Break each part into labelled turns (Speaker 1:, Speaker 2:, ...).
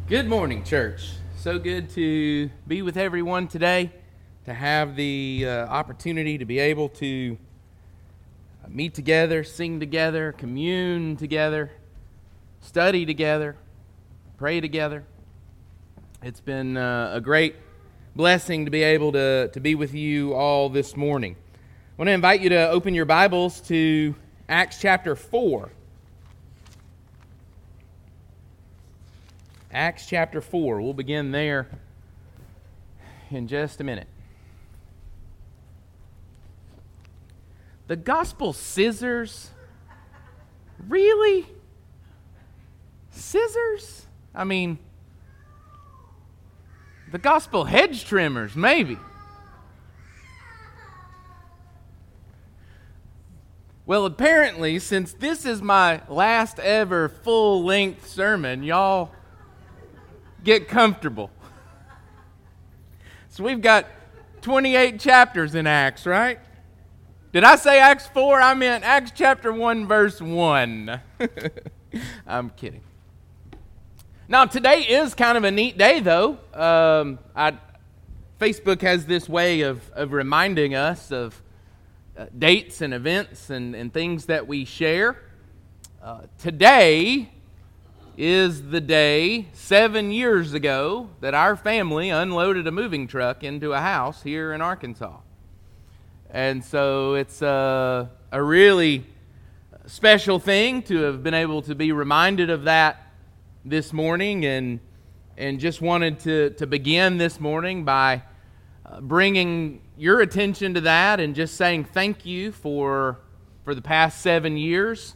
Speaker 1: Good morning, church. So good to be with everyone today, to have the opportunity to be able to meet together, sing together, commune together, study together, pray together. It's been a great blessing to be able to be with you all this morning. I want to invite you to open your Bibles to Acts chapter 4. Acts chapter 4. We'll begin there in just a minute. The gospel scissors? Really? Scissors? I mean, the gospel hedge trimmers, maybe. Well, apparently, since this is my last ever full-length sermon, y'all get comfortable. So we've got 28 chapters in Acts, right? Did I say Acts 4? I meant Acts chapter 1, verse 1. I'm kidding. Now, today is kind of a neat day, though. Facebook has this way of reminding us of dates and events and things that we share. Today is the day 7 years ago that our family unloaded a moving truck into a house here in Arkansas. And so it's a really special thing to have been able to be reminded of that this morning, and just wanted to begin this morning by bringing your attention to that and just saying thank you for the past 7 years.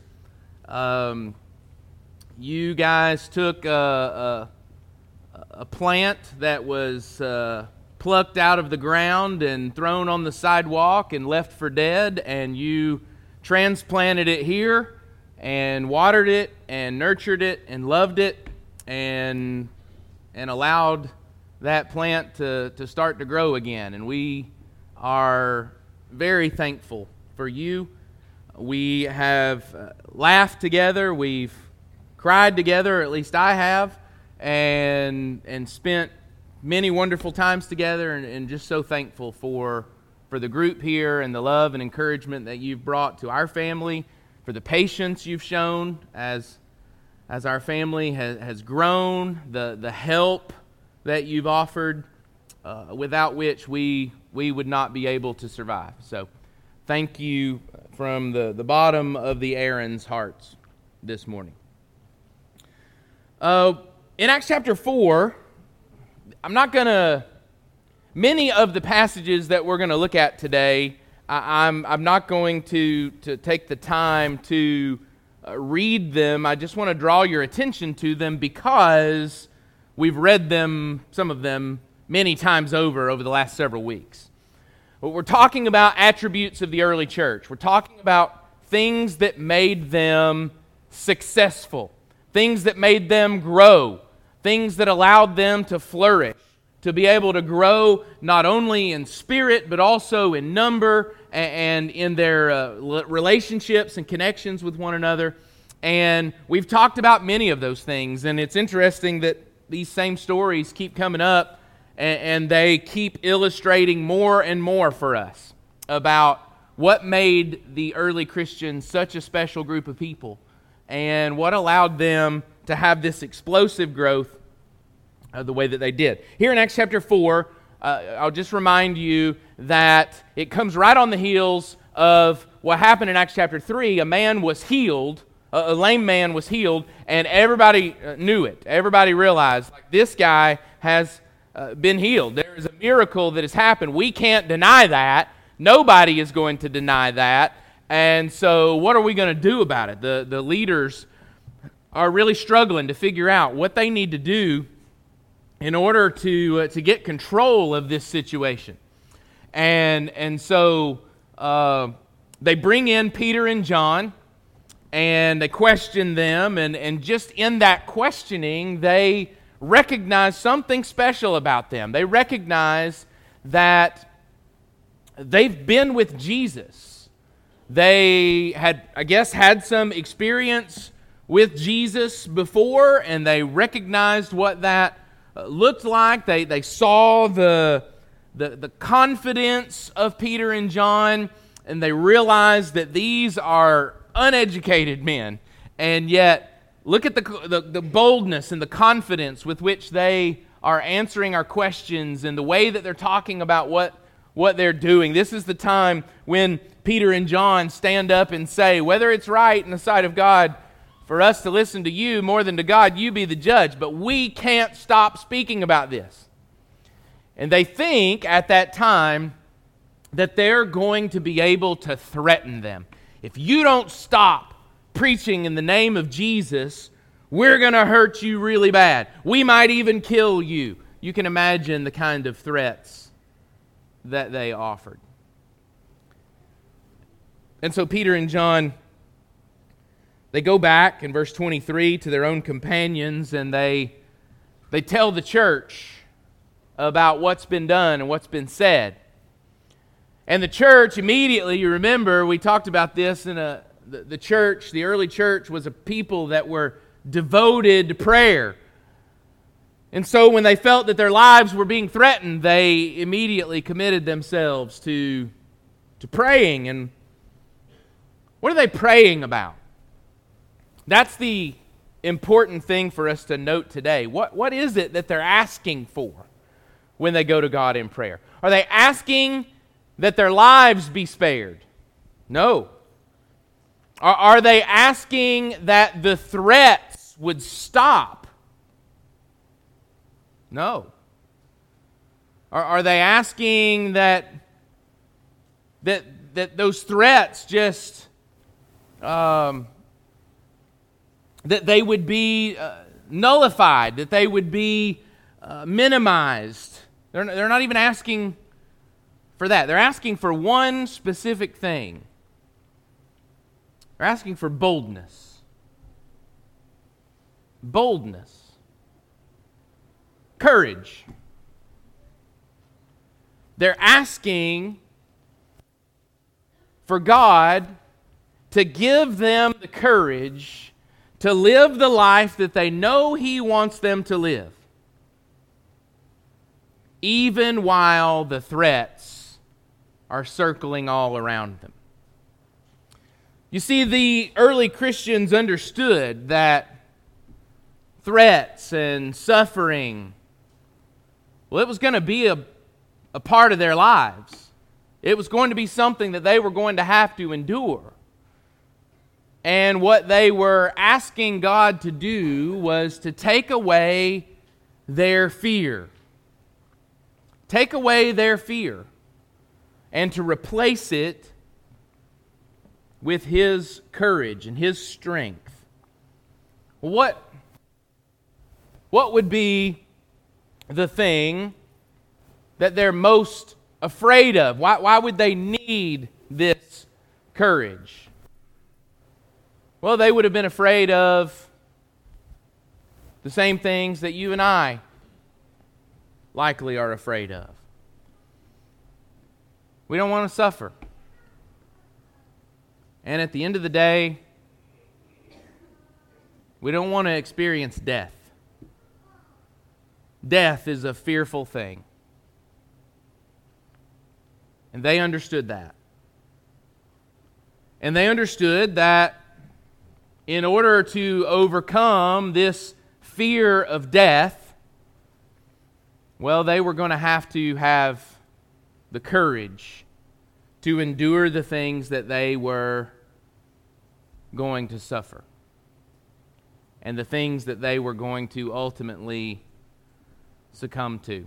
Speaker 1: You guys took a plant that was plucked out of the ground and thrown on the sidewalk and left for dead, and you transplanted it here and watered it and nurtured it and loved it and allowed that plant to start to grow again. And we are very thankful for you. We have laughed together. We've cried together, or at least I have, and spent many wonderful times together, and just so thankful for the group here and the love and encouragement that you've brought to our family, for the patience you've shown as our family has grown, the help that you've offered, without which we would not be able to survive. So thank you from the bottom of the Aaron's hearts this morning. In Acts chapter 4, many of the passages that we're going to look at today, I'm not going to take the time to read them. I just want to draw your attention to them because we've read them, some of them, many times over the last several weeks. But we're talking about attributes of the early church. We're talking about things that made them successful, things that made them grow, things that allowed them to flourish, to be able to grow not only in spirit but also in number and in their relationships and connections with one another. And we've talked about many of those things, and it's interesting that these same stories keep coming up and they keep illustrating more and more for us about what made the early Christians such a special group of people and what allowed them to have this explosive growth the way that they did. Here in Acts chapter 4, I'll just remind you that it comes right on the heels of what happened in Acts chapter 3. A man was healed, a lame man was healed, and everybody knew it. Everybody realized, like, this guy has been healed. There is a miracle that has happened. We can't deny that. Nobody is going to deny that. And so what are we going to do about it? The leaders are really struggling to figure out what they need to do in order to get control of this situation. And so they bring in Peter and John, and they question them, and just in that questioning, they recognize something special about them. They recognize that they've been with Jesus. They had some experience with Jesus before, and they recognized what that looked like. They saw the confidence of Peter and John, and they realized that these are uneducated men, and yet look at the boldness and the confidence with which they are answering our questions and the way that they're talking about what they're doing. This is the time when Peter and John stand up and say, whether it's right in the sight of God for us to listen to you more than to God, you be the judge. But we can't stop speaking about this. And they think at that time that they're going to be able to threaten them. If you don't stop preaching in the name of Jesus, we're going to hurt you really bad. We might even kill you. You can imagine the kind of threats that they offered. And so Peter and John, they go back in verse 23 to their own companions, and they tell the church about what's been done and what's been said. And the church immediately, you remember, we talked about this in the church, the early church was a people that were devoted to prayer. And so when they felt that their lives were being threatened, they immediately committed themselves to praying. And what are they praying about? That's the important thing for us to note today. What is it that they're asking for when they go to God in prayer? Are they asking that their lives be spared? No. Are they asking that the threats would stop? No. Are they asking that those threats just that they would be nullified, that they would be minimized? They're not even asking for that. They're asking for one specific thing. They're asking for boldness. Boldness. Courage. They're asking for God to give them the courage to live the life that they know He wants them to live, even while the threats are circling all around them. You see, the early Christians understood that threats and suffering, well, it was going to be a part of their lives. It was going to be something that they were going to have to endure. And what they were asking God to do was to take away their fear. Take away their fear and to replace it with His courage and His strength. What would be the thing that they're most afraid of? Why would they need this courage? Well, they would have been afraid of the same things that you and I likely are afraid of. We don't want to suffer. And at the end of the day, we don't want to experience death. Death is a fearful thing. And they understood that. And they understood that in order to overcome this fear of death, well, they were going to have the courage to endure the things that they were going to suffer and the things that they were going to ultimately succumb to.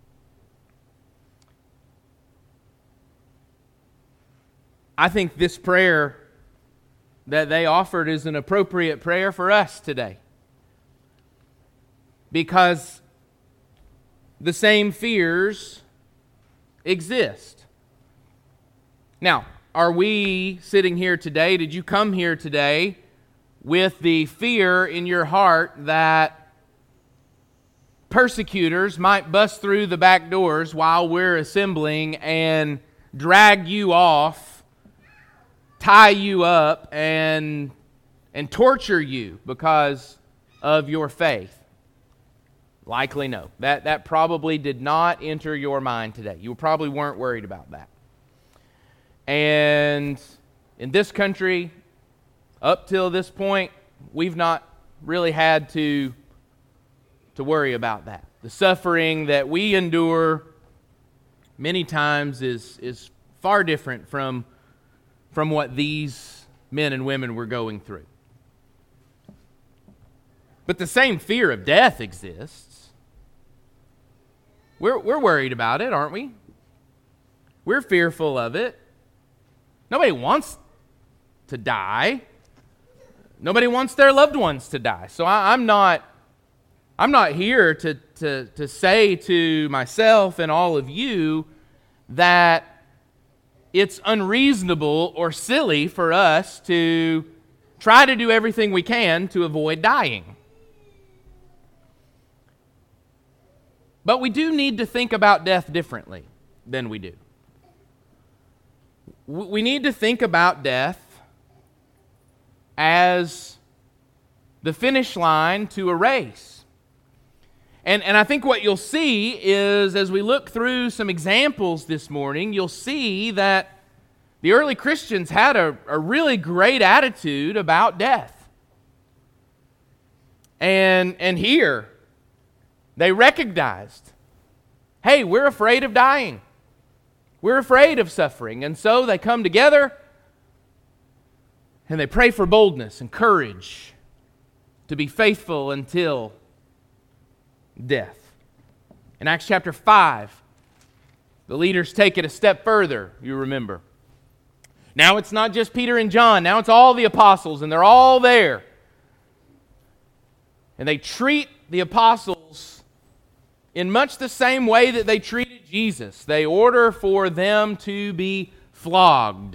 Speaker 1: I think this prayer that they offered is an appropriate prayer for us today, because the same fears exist. Now, are we sitting here today? Did you come here today with the fear in your heart that persecutors might bust through the back doors while we're assembling and drag you off, tie you up, and and torture you because of your faith? Likely no. That probably did not enter your mind today. You probably weren't worried about that. And in this country, up till this point, we've not really had to worry about that. The suffering that we endure many times is far different from what these men and women were going through. But the same fear of death exists. We're worried about it, aren't we? We're fearful of it. Nobody wants to die. Nobody wants their loved ones to die. So I'm not here to say to myself and all of you that it's unreasonable or silly for us to try to do everything we can to avoid dying. But we do need to think about death differently than we do. We need to think about death as the finish line to a race. And I think what you'll see is, as we look through some examples this morning, you'll see that the early Christians had a really great attitude about death. And here, they recognized, hey, we're afraid of dying. We're afraid of suffering. And so they come together and they pray for boldness and courage to be faithful until death. In Acts chapter 5, the leaders take it a step further, you remember. Now it's not just Peter and John, now it's all the apostles, and they're all there. And they treat the apostles in much the same way that they treated Jesus. They order for them to be flogged.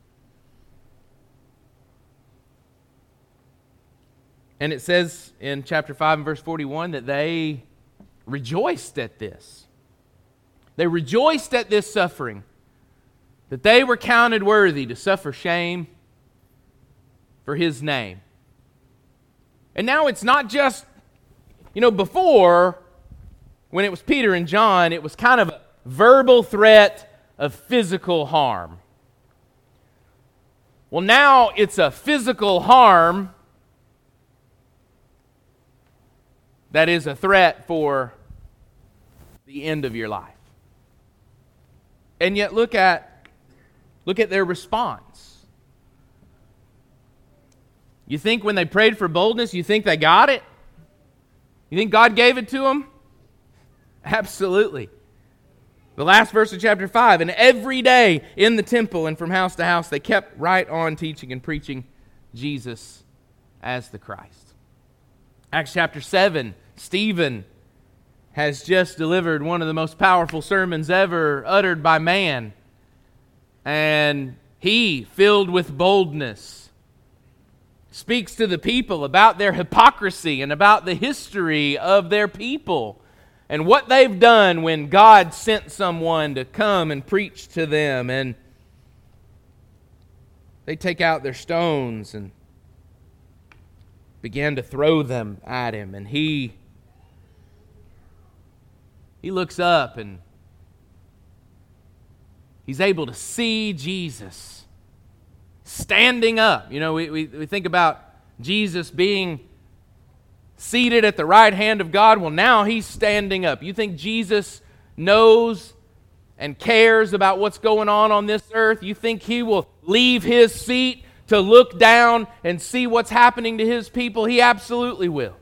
Speaker 1: And it says in chapter 5 and verse 41 that they rejoiced at this. They rejoiced at this suffering, that they were counted worthy to suffer shame for His name. And now it's not just, before, when it was Peter and John, it was kind of a verbal threat of physical harm. Well, now it's a physical harm that is a threat for the end of your life. And yet look at their response. You think when they prayed for boldness, you think they got it? You think God gave it to them? Absolutely. The last verse of chapter 5, and every day in the temple and from house to house, they kept right on teaching and preaching Jesus as the Christ. Acts chapter 7, Stephen has just delivered one of the most powerful sermons ever uttered by man. And he, filled with boldness, speaks to the people about their hypocrisy and about the history of their people and what they've done when God sent someone to come and preach to them. And they take out their stones and began to throw them at him. And he looks up and he's able to see Jesus standing up. We think about Jesus being seated at the right hand of God. Well, now he's standing up. You think Jesus knows and cares about what's going on this earth? You think he will leave his seat to look down and see what's happening to his people? He absolutely will.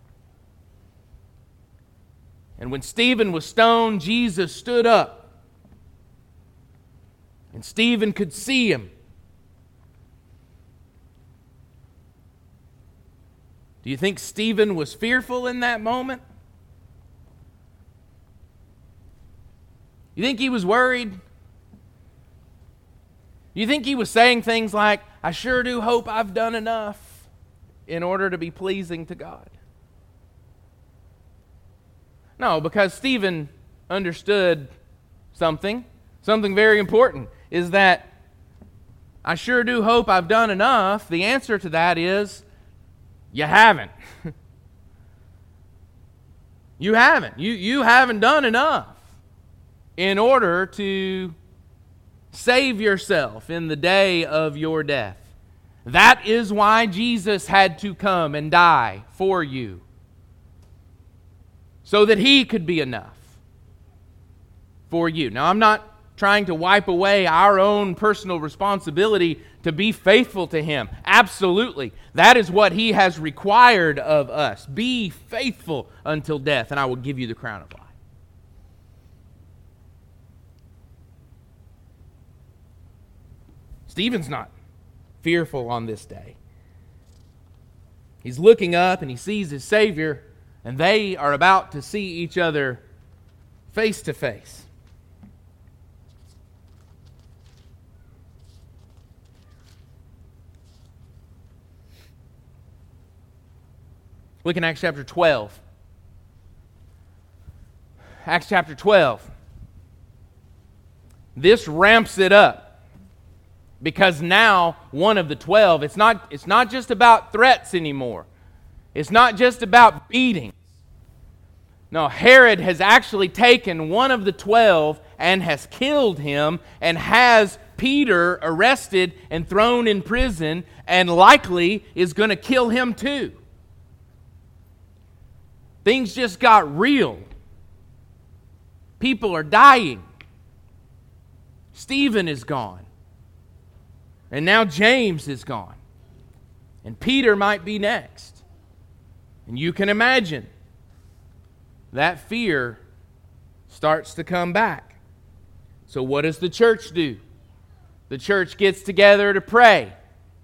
Speaker 1: And when Stephen was stoned, Jesus stood up. And Stephen could see him. Do you think Stephen was fearful in that moment? You think he was worried? You think he was saying things like, I sure do hope I've done enough in order to be pleasing to God? No, because Stephen understood something very important, is that I sure do hope I've done enough. The answer to that is, you haven't. You haven't. You haven't done enough in order to save yourself in the day of your death. That is why Jesus had to come and die for you, so that He could be enough for you. Now, I'm not trying to wipe away our own personal responsibility to be faithful to Him. Absolutely. That is what He has required of us. Be faithful until death, and I will give you the crown of life. Stephen's not fearful on this day. He's looking up and he sees his Savior, and they are about to see each other face to face. Look in Acts chapter 12. Acts chapter 12. This ramps it up, because now one of the 12, it's not just about threats anymore. It's not just about beatings. No, Herod has actually taken one of the 12 and has killed him, and has Peter arrested and thrown in prison, and likely is going to kill him too. Things just got real. People are dying. Stephen is gone. And now James is gone. And Peter might be next. And you can imagine that fear starts to come back. So what does the church do? The church gets together to pray.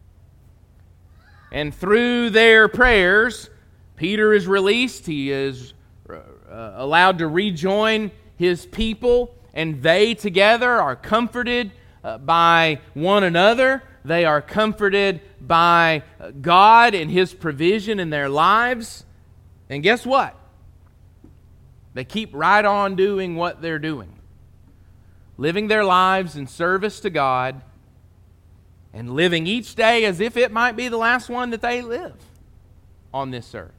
Speaker 1: And through their prayers, Peter is released. He is allowed to rejoin his people, and they together are comforted by one another. They are comforted by God and His provision in their lives. And guess what? They keep right on doing what they're doing, living their lives in service to God, and living each day as if it might be the last one that they live on this earth.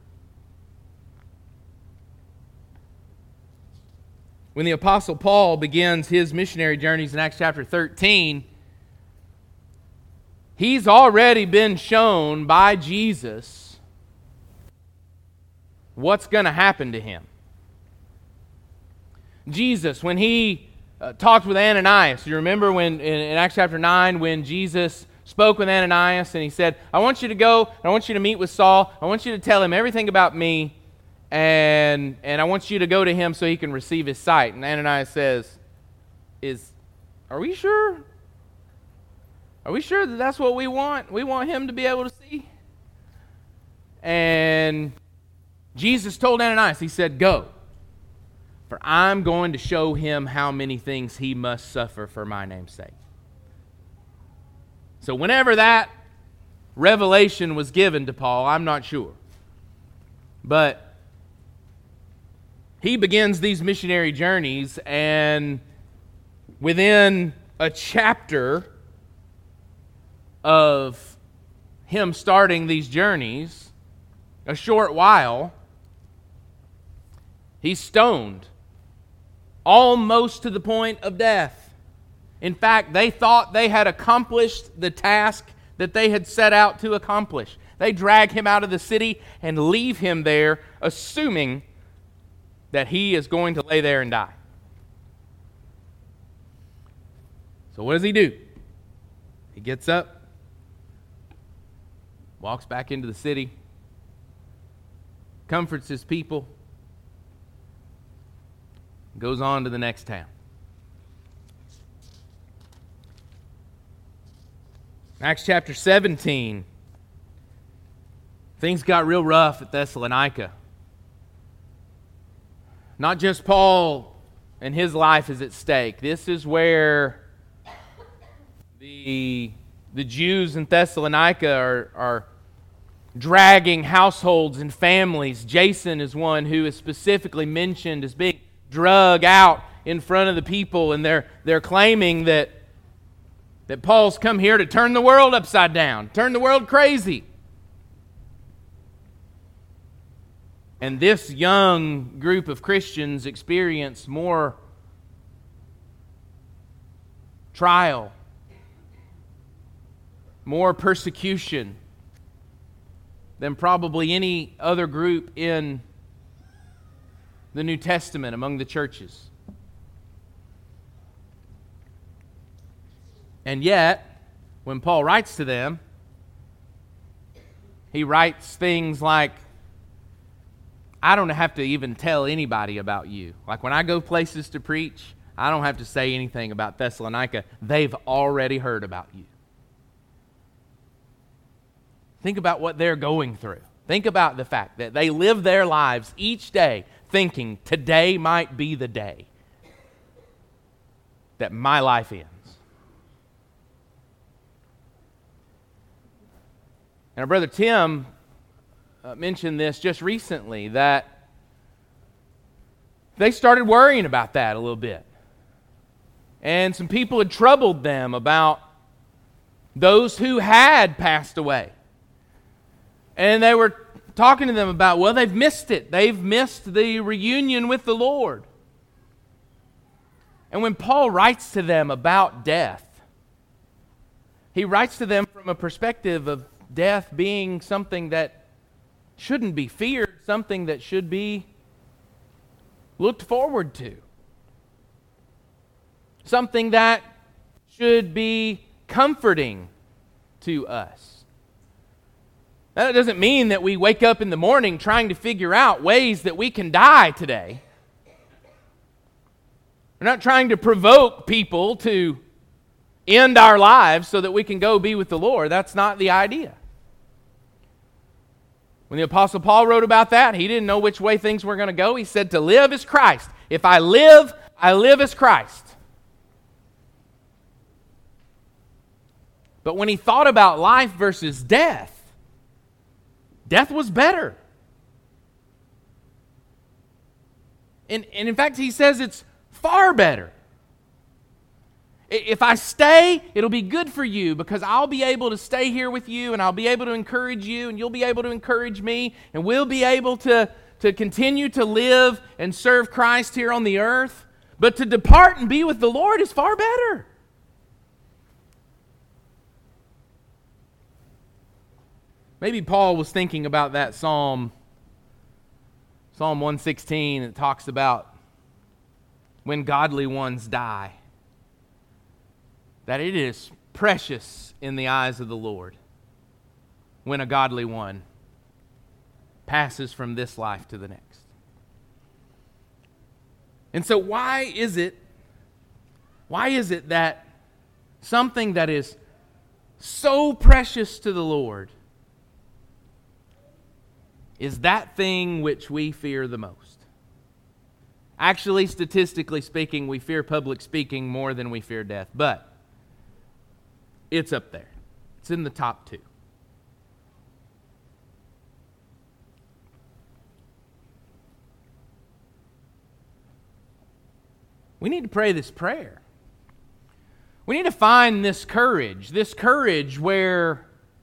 Speaker 1: When the Apostle Paul begins his missionary journeys in Acts chapter 13, he's already been shown by Jesus what's going to happen to him. Jesus, when He talked with Ananias, you remember when in Acts chapter 9 when Jesus spoke with Ananias and He said, I want you to go, and I want you to meet with Saul, I want you to tell him everything about me, and I want you to go to him so he can receive his sight. And Ananias says, are we sure? Are we sure that that's what we want? We want him to be able to see? And Jesus told Ananias, He said, go, for I'm going to show him how many things he must suffer for my name's sake. So whenever that revelation was given to Paul, I'm not sure. But he begins these missionary journeys, and within a chapter of him starting these journeys, a short while, he's stoned, almost to the point of death. In fact, they thought they had accomplished the task that they had set out to accomplish. They drag him out of the city and leave him there, assuming that he is going to lay there and die. So what does he do? He gets up, walks back into the city, comforts his people, goes on to the next town. Acts chapter 17, things got real rough at Thessalonica. Not just Paul and his life is at stake. This is where the Jews in Thessalonica are dragging households and families. Jason is one who is specifically mentioned as being drug out in front of the people, and they're claiming that that Paul's come here to turn the world upside down, turn the world crazy. And this young group of Christians experience more trial, more persecution than probably any other group in the New Testament among the churches. And yet, when Paul writes to them, he writes things like, I don't have to even tell anybody about you. Like when I go places to preach, I don't have to say anything about Thessalonica. They've already heard about you. Think about what they're going through. Think about the fact that they live their lives each day thinking, today might be the day that my life ends. And our brother Tim mentioned this just recently, that they started worrying about that a little bit. And some people had troubled them about those who had passed away. And they were talking to them about, well, they've missed it. They've missed the reunion with the Lord. And when Paul writes to them about death, he writes to them from a perspective of death being something that shouldn't be feared, something that should be looked forward to. Something that should be comforting to us. That doesn't mean that we wake up in the morning trying to figure out ways that we can die today. We're not trying to provoke people to end our lives so that we can go be with the Lord. That's not the idea. When the Apostle Paul wrote about that, he didn't know which way things were going to go. He said, to live is Christ. If I live as Christ. But when he thought about life versus death, death was better. And in fact, he says it's far better. If I stay, it'll be good for you because I'll be able to stay here with you and I'll be able to encourage you and you'll be able to encourage me and we'll be able to continue to live and serve Christ here on the earth. But to depart and be with the Lord is far better. Maybe Paul was thinking about that Psalm 116 that talks about when godly ones die, that it is precious in the eyes of the Lord when a godly one passes from this life to the next. And so why is it that something that is so precious to the Lord is that thing which we fear the most? Actually, statistically speaking, we fear public speaking more than we fear death, but it's up there. It's in the top two. We need to pray this prayer. We need to find this courage where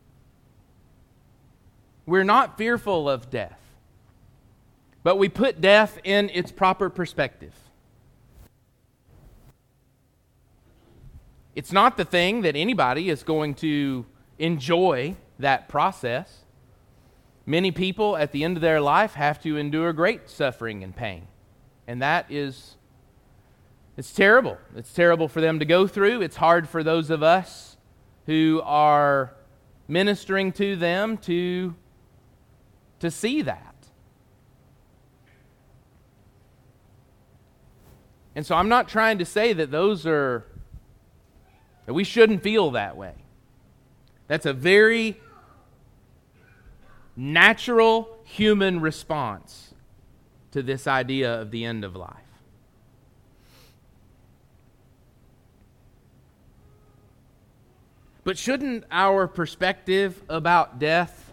Speaker 1: we're not fearful of death, but we put death in its proper perspective. It's not the thing that anybody is going to enjoy that process. Many people at the end of their life have to endure great suffering and pain. And it's terrible. It's terrible for them to go through. It's hard for those of us who are ministering to them to see that. And so I'm not trying to say that that we shouldn't feel that way. That's a very natural human response to this idea of the end of life. But shouldn't our perspective about death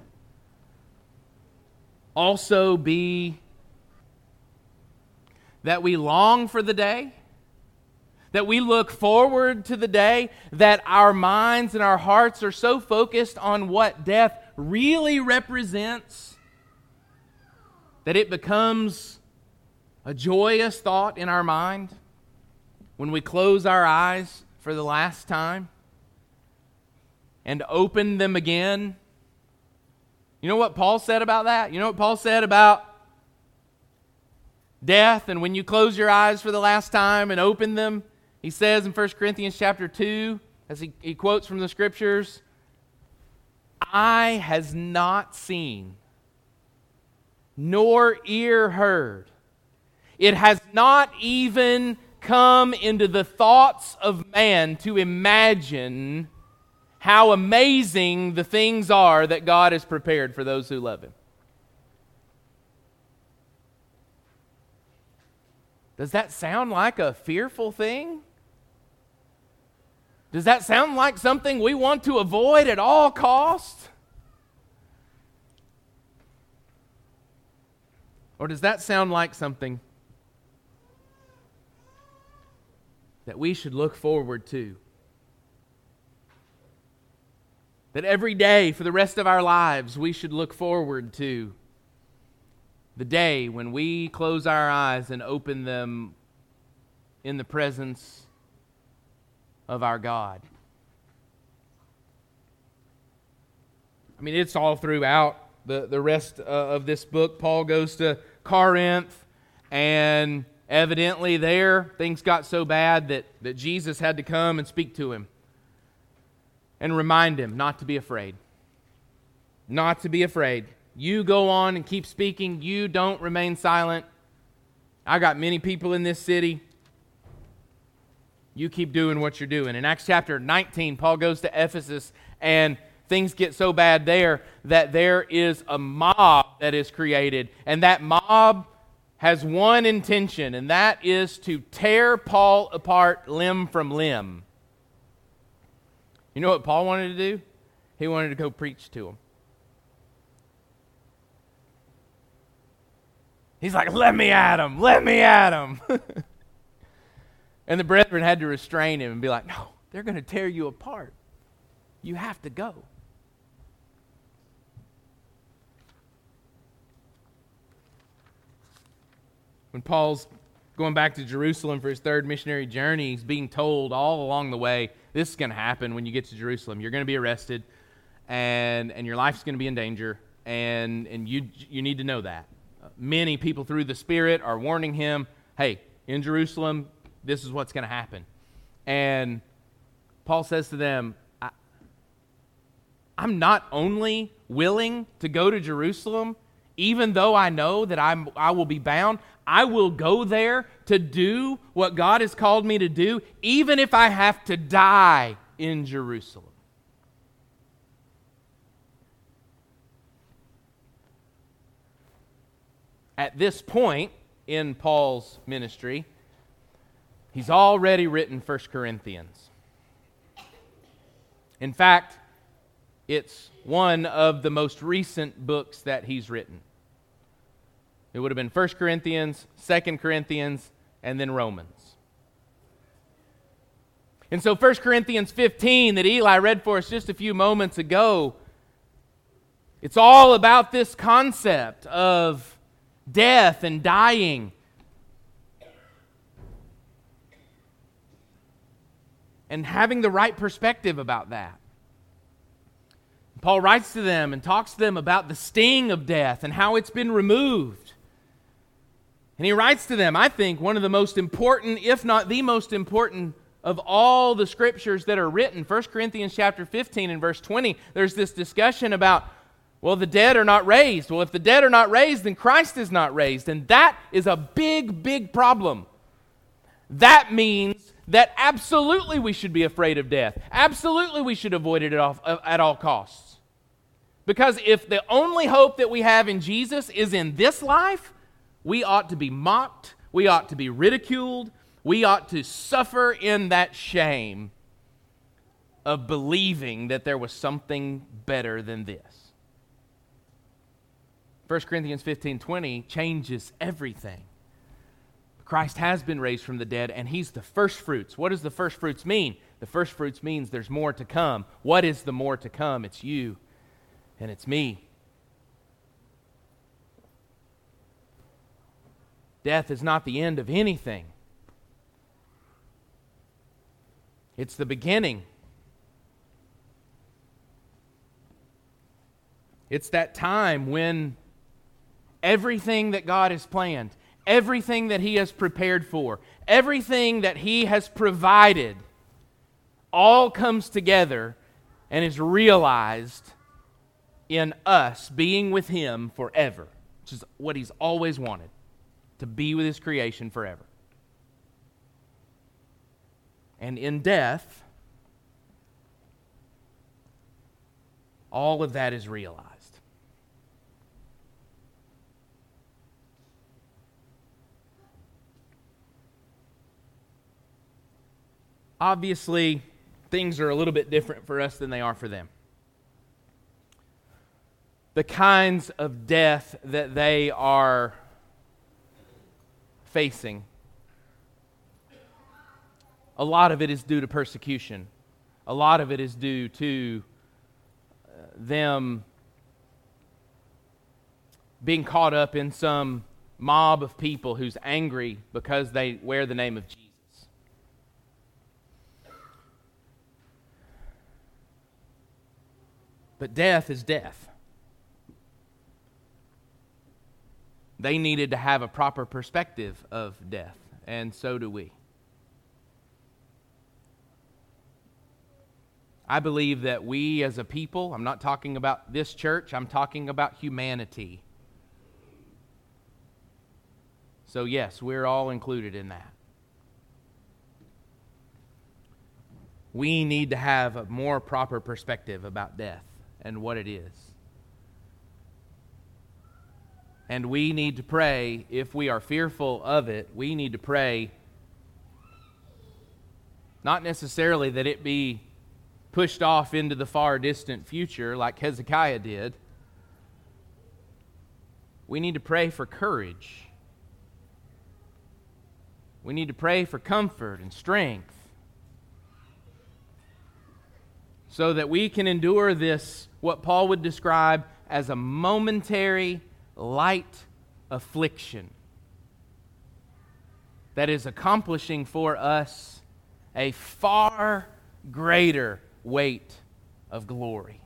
Speaker 1: also be that we long for the day That we look forward to the day that our minds and our hearts are so focused on what death really represents that it becomes a joyous thought in our mind when we close our eyes for the last time and open them again. You know what Paul said about that? You know what Paul said about death and when you close your eyes for the last time and open them? He says in 1 Corinthians chapter 2, as he quotes from the Scriptures, "Eye has not seen, nor ear heard. It has not even come into the thoughts of man to imagine how amazing the things are that God has prepared for those who love Him." Does that sound like a fearful thing? Does that sound like something we want to avoid at all costs? Or does that sound like something that we should look forward to? That every day for the rest of our lives we should look forward to the day when we close our eyes and open them in the presence of our God. I mean, it's all throughout the rest of this book. Paul goes to Corinth, and evidently there things got so bad that Jesus had to come and speak to him and remind him not to be afraid. Not to be afraid. You go on and keep speaking. You don't remain silent. I got many people in this city. You keep doing what you're doing. In Acts chapter 19, Paul goes to Ephesus, and things get so bad there that there is a mob that is created. And that mob has one intention, and that is to tear Paul apart limb from limb. You know what Paul wanted to do? He wanted to go preach to them. He's like, let me at him, let me at him. And the brethren had to restrain him and be like, no, they're going to tear you apart. You have to go. When Paul's going back to Jerusalem for his third missionary journey, he's being told all along the way, this is going to happen when you get to Jerusalem. You're going to be arrested, and your life's going to be in danger, and you need to know that. Many people through the Spirit are warning him, hey, in Jerusalem, this is what's going to happen. And Paul says to them, I'm not only willing to go to Jerusalem, even though I know that I will be bound, I will go there to do what God has called me to do, even if I have to die in Jerusalem. At this point in Paul's ministry, he's already written 1 Corinthians. In fact, it's one of the most recent books that he's written. It would have been 1 Corinthians, 2 Corinthians, and then Romans. And so 1 Corinthians 15 that Eli read for us just a few moments ago, it's all about this concept of death and dying. And having the right perspective about that. Paul writes to them and talks to them about the sting of death and how it's been removed. And he writes to them, I think, one of the most important, if not the most important, of all the scriptures that are written. 1 Corinthians chapter 15 and verse 20, there's this discussion about, well, the dead are not raised. Well, if the dead are not raised, then Christ is not raised. And that is a big, big problem. That means that absolutely we should be afraid of death. Absolutely we should avoid it at all costs. Because if the only hope that we have in Jesus is in this life, we ought to be mocked, we ought to be ridiculed, we ought to suffer in that shame of believing that there was something better than this. 1 Corinthians 15:20 changes everything. Christ has been raised from the dead, and he's the first fruits. What does the first fruits mean? The first fruits means there's more to come. What is the more to come? It's you and it's me. Death is not the end of anything. It's the beginning. It's that time when everything that God has planned, everything that He has prepared for, everything that He has provided, all comes together and is realized in us being with Him forever, which is what He's always wanted, to be with His creation forever. And in death, all of that is realized. Obviously, things are a little bit different for us than they are for them. The kinds of death that they are facing, a lot of it is due to persecution. A lot of it is due to them being caught up in some mob of people who's angry because they wear the name of Jesus. But death is death. They needed to have a proper perspective of death, and so do we. I believe that we as a people, I'm not talking about this church, I'm talking about humanity. So yes, we're all included in that. We need to have a more proper perspective about death and what it is. And we need to pray, if we are fearful of it, we need to pray not necessarily that it be pushed off into the far distant future like Hezekiah did. We need to pray for courage. We need to pray for comfort and strength so that we can endure this, what Paul would describe as a momentary, light affliction that is accomplishing for us a far greater weight of glory.